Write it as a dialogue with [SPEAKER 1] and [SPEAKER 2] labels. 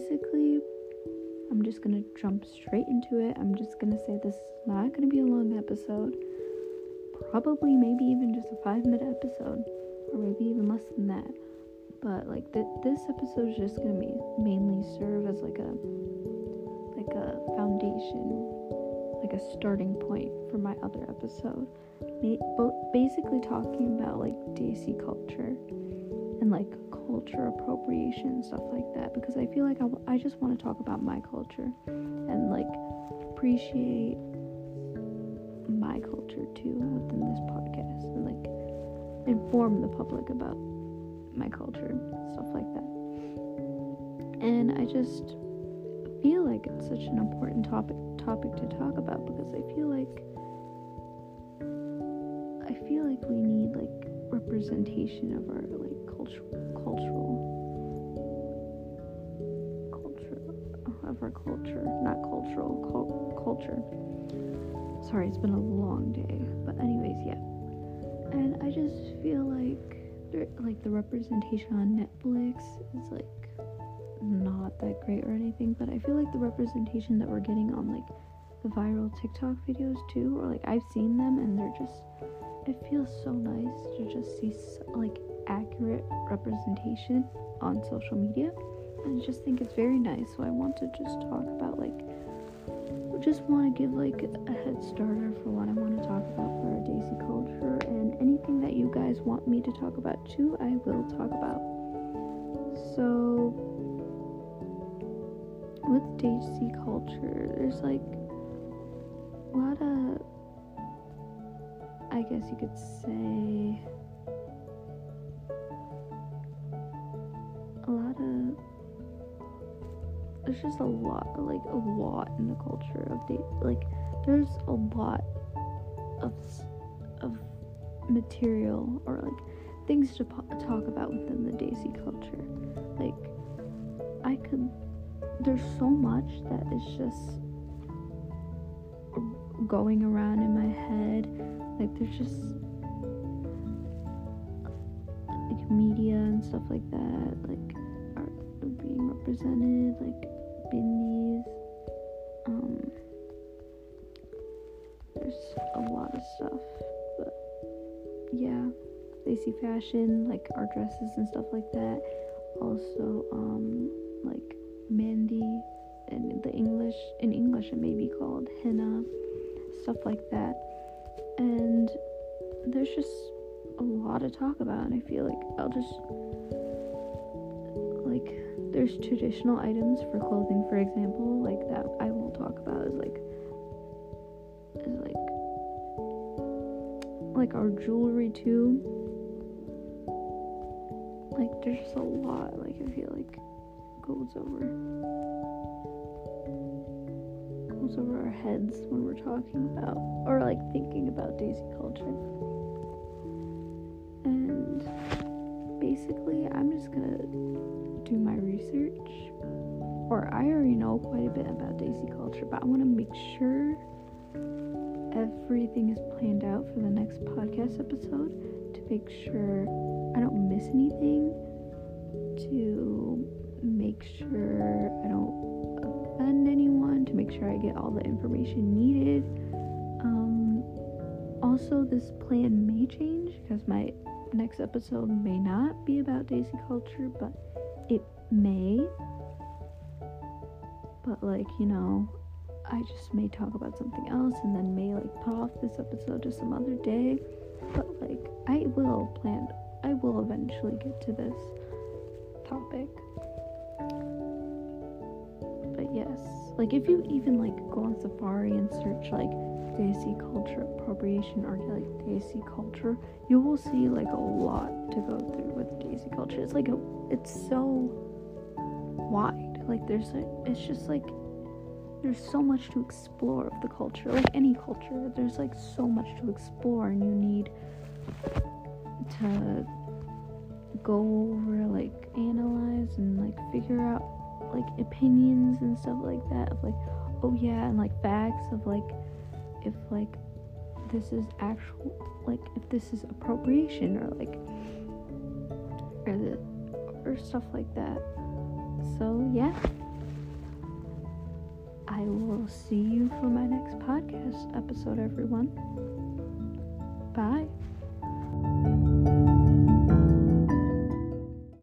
[SPEAKER 1] basically, I'm just gonna jump straight into it. I'm just gonna say this is not gonna be a long episode. Probably maybe even just a 5-minute episode, or maybe even less than that. But like this episode is just gonna mainly serve as like a foundation, like a starting point for my other episode. Basically talking about like Desi culture and like culture appropriation and stuff like that, because I feel like I just want to talk about my culture and like appreciate my culture too within this podcast, and like inform the public about my culture, stuff like that. And I just feel like it's such an important topic to talk about, because I feel like we need like representation of our like culture Sorry, it's been a long day, but anyways, yeah. And I just feel like the representation on Netflix is like not that great or anything, but I feel like the representation that we're getting on like the viral TikTok videos too, or like I've seen them, and it feels so nice to just see like accurate representation on social media, and I just think it's very nice. So I want to just talk about just want to give like a head starter for what I want to talk about for our Desi culture, and anything that you guys want me to talk about too, I will talk about. So with Desi culture, there's like a lot of, I guess you could say, there's just a lot in the culture of there's a lot of material or like things to talk about within the Desi culture. Like there's so much that is just going around in my head. Like there's just like media and stuff like that, like are being represented, like Bindis. There's a lot of stuff, but yeah, Desi fashion, like our dresses and stuff like that. Also, like Mehndi, and in English it may be called henna, stuff like that. And there's just a lot to talk about, and I feel like there's traditional items for clothing, for example, like that I will talk about is our jewelry too. Like there's just a lot, like I feel like goes over our heads when we're talking about or like thinking about Desi culture. And basically I'm just gonna do my research, or I already know quite a bit about Desi culture, but I want to make sure everything is planned out for the next podcast episode, to make sure I don't miss anything, to make sure I don't offend anyone, to make sure I get all the information needed. Also, this plan may change, because my next episode may not be about Desi culture, but it may. But like, I just may talk about something else, and then may like put off this episode to some other day. But like I will eventually get to this topic. But yes, like if you even like go on Safari and search like Desi culture appropriation or like Desi culture, you will see like a lot to go through with Desi culture. It's so wide. Like there's so much to explore of the culture. Like any culture, there's like so much to explore, and you need to go over, like analyze and like figure out like opinions and stuff like that, of like, oh yeah, and like facts of like if like this is actual, like if this is appropriation, or like or stuff like that. So yeah, I will see you for my next podcast episode, everyone. Bye.